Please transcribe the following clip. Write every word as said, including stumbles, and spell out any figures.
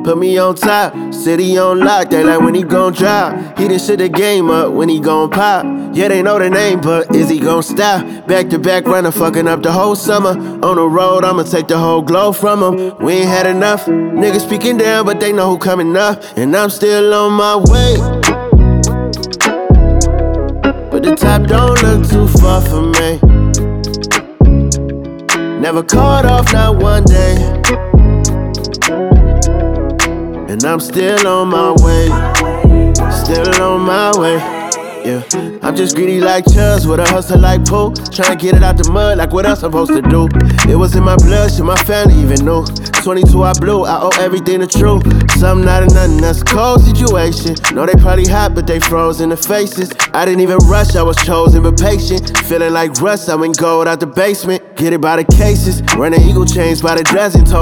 put me on top. City on lock, they like when he gon' drop. He done shit the game up when he gon' pop. Yeah, they know the name, but is he gon' stop? Back to back runner, fucking up the whole summer. On the road, I'ma take the whole globe from him. We ain't had enough. Niggas speaking down, but they know who coming up. And I'm still on my way. But the top don't look too far for me. Never caught off, not one day. And I'm still on my way. Still on my way. Yeah, I'm just greedy like Chubbs with a hustle like Pooh. Tryna get it out the mud like what else I'm supposed to do. It was in my blood, shit my family even knew. twenty-two I blew, I owe everything to true. Something out of nothing, that's a cold situation. Know they probably hot, but they froze in the faces. I didn't even rush, I was chosen but patient. Feeling like rust, I went gold out the basement. Get it by the cases, running eagle chains by the dozen. Told